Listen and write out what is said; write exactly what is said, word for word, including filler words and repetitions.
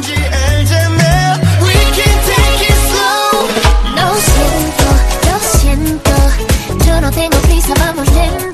건지 알잖아. We can take it slow. Lo siento, lo siento. Yo no tengo prisa, vamos lento.